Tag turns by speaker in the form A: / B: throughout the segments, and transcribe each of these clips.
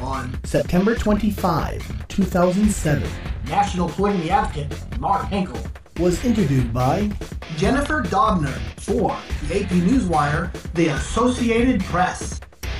A: on September 25, 2007.
B: National polygamy advocate Mark Henkel
A: Was interviewed by
B: Jennifer Dobner for the AP Newswire, the Associated Press.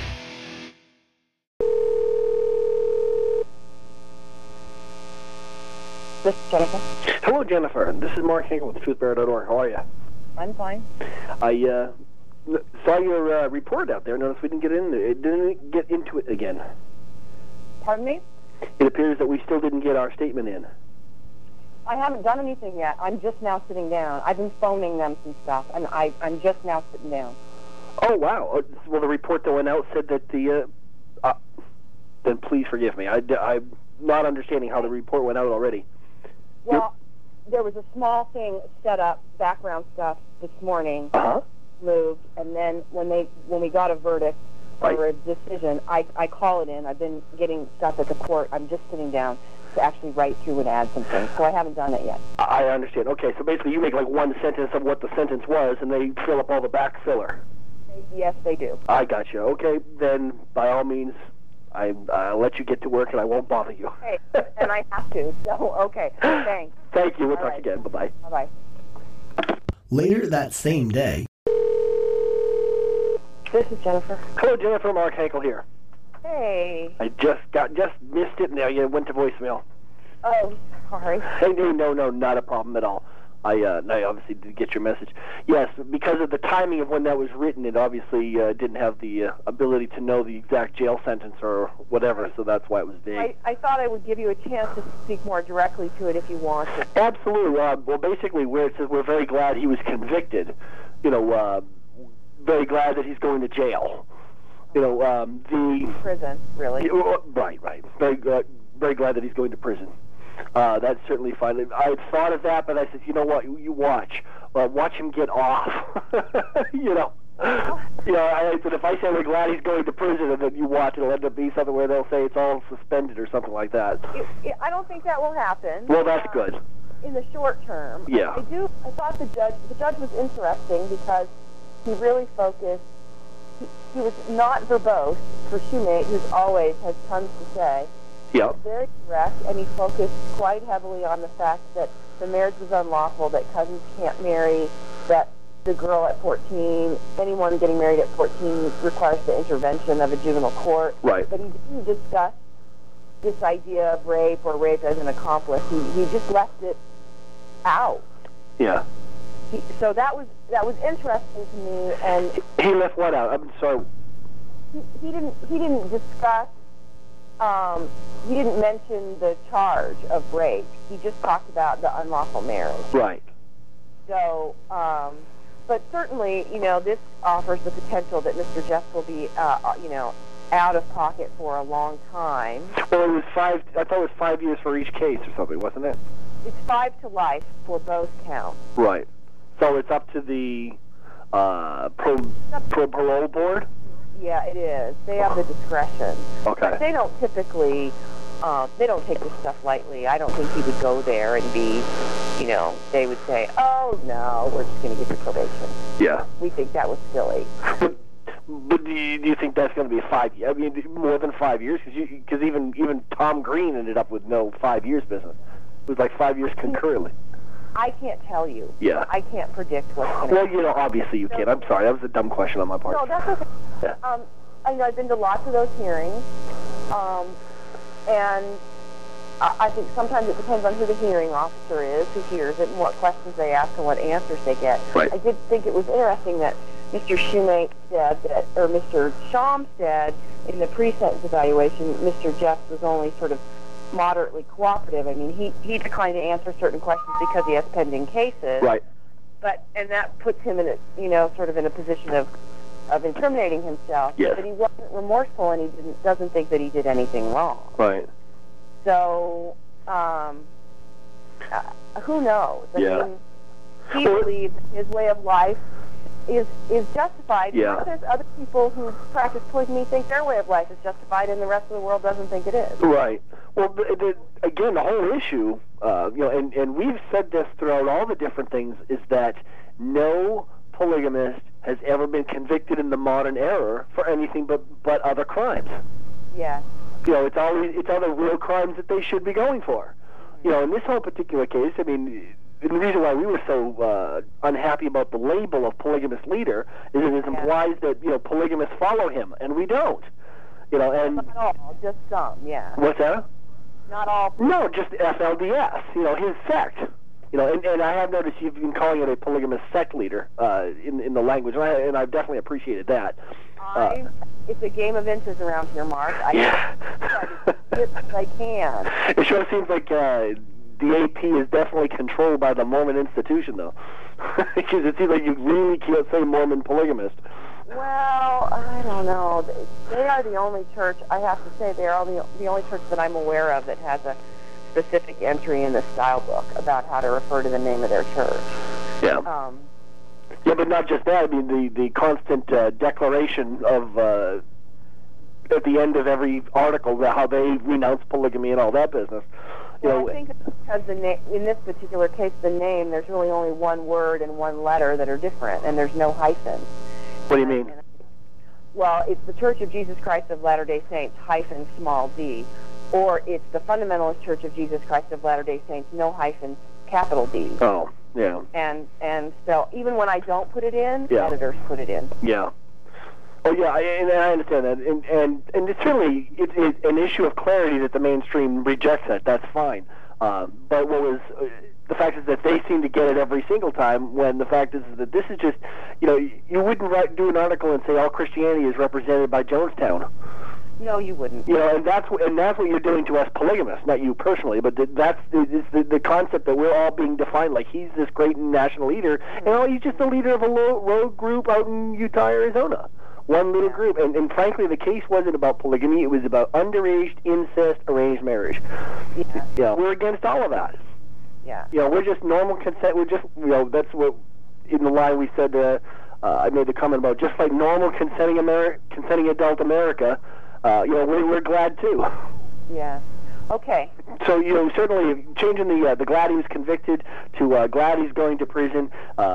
C: This is Jennifer.
D: Hello, Jennifer. This is Mark Henkel with TruthBearer.org. How are you?
C: I'm fine.
D: I saw your report out there. Notice we didn't get into it again.
C: Pardon me?
D: It appears that we still didn't get our statement in.
C: I haven't done anything yet. I'm just now sitting down. I've been phoning them some stuff, and I'm just now sitting down.
D: Oh, wow. Well, the report that went out said that the... then please forgive me. I'm not understanding how the report went out already.
C: Well, there was a small thing set up, background stuff, this morning, moved, and then when we got a verdict or a decision, I call it in. I've been getting stuff at the court. I'm just sitting down to actually write through and add some things, so I haven't done it yet.
D: I understand. Okay, so basically you make like one sentence of what the sentence was, and they fill up all the back filler.
C: Yes, they do.
D: I got you. Okay, then by all means, I'll let you get to work, and I won't bother you.
C: Okay, and I have to, so okay, thanks.
D: Thank you. We'll
C: All
D: talk
C: right.
D: again. Bye-bye.
C: Bye-bye.
A: later that same day.
C: This is Jennifer.
D: Hello, Jennifer. Mark Henkel here.
C: Hey.
D: I just missed it, and now you went to voicemail.
C: Oh, sorry.
D: Hey, no, not a problem at all. I obviously did get your message. Yes, because of the timing of when that was written, it obviously didn't have the ability to know the exact jail sentence or whatever, so that's why it was vague.
C: I thought I would give you a chance to speak more directly to it if you wanted.
D: Absolutely. Well, basically, where it says we're very glad he was convicted, very glad that he's going to jail. The
C: prison, really.
D: Right. Very glad that he's going to prison. That's certainly fine. I had thought of that, but I said, you know what? You watch him get off. I said, if I say we're glad he's going to prison, and then you watch, it'll end up being something where they'll say it's all suspended or something like that.
C: I don't think that will happen.
D: Well, that's good.
C: In the short term.
D: Yeah.
C: I thought the judge was interesting because he really focused. He was not verbose for Shoemate, who always has tons to say.
D: Yeah.
C: Very direct, and he focused quite heavily on the fact that the marriage was unlawful, that cousins can't marry, that the girl at 14, anyone getting married at 14 requires the intervention of a juvenile court.
D: Right.
C: But he didn't discuss this idea of rape or rape as an accomplice. He just left it out.
D: Yeah.
C: So that was interesting to me, and
D: he left what out? I'm sorry.
C: He didn't discuss. He didn't mention the charge of rape. He just talked about the unlawful marriage.
D: Right.
C: So, but certainly, this offers the potential that Mr. Jeff will be, out of pocket for a long time.
D: Well, it was 5. I thought it was 5 years for each case or something, wasn't it?
C: It's 5 to life for both counts.
D: Right. So it's up to the parole board?
C: Yeah, it is. They have the discretion.
D: Okay.
C: But they don't typically, they don't take this stuff lightly. I don't think he would go there and be, they would say, oh, no, we're just going to give you probation.
D: Yeah.
C: We think that was silly.
D: But do you think that's going to be 5 years? I mean, more than 5 years? Because even Tom Green ended up with no 5 years business. It was like 5 years concurrently.
C: I can't tell you.
D: Yeah.
C: I can't predict what's going to happen.
D: Well, obviously you can't. I'm sorry. That was a dumb question on my part.
C: No, that's okay.
D: Yeah.
C: I know I've been to lots of those hearings, and I think sometimes it depends on who the hearing officer is, who hears it, and what questions they ask and what answers they get.
D: Right.
C: I did think it was interesting that Mr. Shoemate said that, or Mr. Sham said in the pre-sentence evaluation, Mr. Jeffs was only sort of moderately cooperative. I mean, he declined to answer certain questions because he has pending cases.
D: Right.
C: And that puts him in sort of in a position of incriminating himself.
D: Yes.
C: But he wasn't remorseful, and he doesn't think that he did anything wrong.
D: Right.
C: So, who knows? I mean, he believes his way of life is justified.
D: Yeah.
C: But there's other people who practice polygamy think their way of life is justified, and the rest of the world doesn't think it is.
D: Right. Well, again, the whole issue, and we've said this throughout all the different things, is that no polygamist has ever been convicted in the modern era for anything but other crimes.
C: Yeah.
D: It's other real crimes that they should be going for. In this whole particular case, I mean, the reason why we were so unhappy about the label of polygamous leader is it implies that polygamists follow him, and we don't. And
C: not all, just some, yeah.
D: What's that?
C: Not all.
D: No, just FLDS. his sect. And I have noticed you've been calling it a polygamous sect leader in the language, and I've definitely appreciated that.
C: It's a game of inches around here, Mark. I try to get as I can.
D: It sure seems like the AP is definitely controlled by the Mormon institution, though, because it seems like you really can't say Mormon polygamist.
C: Well, I don't know. They are the only church, I have to say, they are the only church that I'm aware of that has a specific entry in the style book about how to refer to the name of their church.
D: Yeah. Yeah, but not just that. I mean, the constant declaration of at the end of every article how they renounce polygamy and all that business.
C: I think it's because in this particular case, the name, there's really only one word and one letter that are different, and there's no hyphen.
D: What do you mean?
C: Well, it's the Church of Jesus Christ of Latter-day Saints, hyphen small d, or it's the Fundamentalist Church of Jesus Christ of Latter-day Saints, no hyphen, capital D.
D: Oh, yeah.
C: And so even when I don't put it in, editors put it in.
D: Yeah. Oh, yeah, and I understand that. And it's certainly it's an issue of clarity that the mainstream rejects that. That's fine. But what was... the fact is that they seem to get it every single time, when the fact is that this is just, you wouldn't do an article and say all Christianity is represented by Jonestown.
C: No, you wouldn't.
D: And that's what you're doing to us polygamists, not you personally, but that's the concept that we're all being defined like he's this great national leader, and he's just the leader of a rogue group out in Utah, Arizona. One little group. And frankly, the case wasn't about polygamy. It was about underage, incest, arranged marriage. Yeah. We're against all of that.
C: Yeah.
D: We're just normal consent. We're just, that's what, in the line we said, I made the comment about just like normal consenting adult America, we're glad too.
C: Yeah. Okay.
D: So, certainly changing the glad he was convicted to glad he's going to prison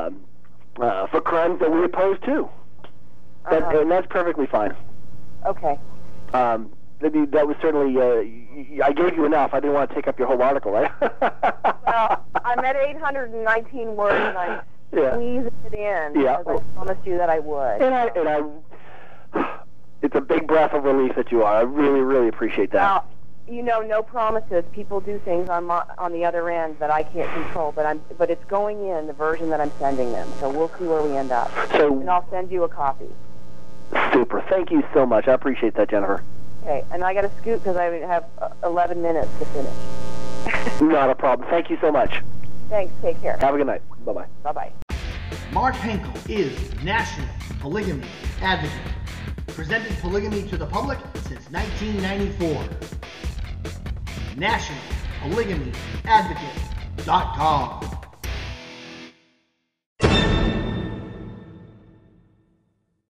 D: for crimes that we oppose too. And that's perfectly fine.
C: Okay.
D: That was certainly, I gave you enough. I didn't want to take up your whole article, right?
C: Well, I'm at 819 words, and I'm squeezing it in, because I promised you that I would.
D: And I it's a big breath of relief that you are. I really, really appreciate that.
C: No promises. People do things on the other end that I can't control, but it's going in the version that I'm sending them, so we'll see where we end up. And I'll send you a copy.
D: Super. Thank you so much. I appreciate that, Jennifer.
C: Okay, and I got to scoot because I have 11 minutes to finish.
D: Not a problem. Thank you so much.
C: Thanks. Take care.
D: Have a good night. Bye-bye.
C: Bye-bye.
B: Mark Henkel is National Polygamy Advocate, presenting polygamy to the public since 1994. NationalPolygamyAdvocate.com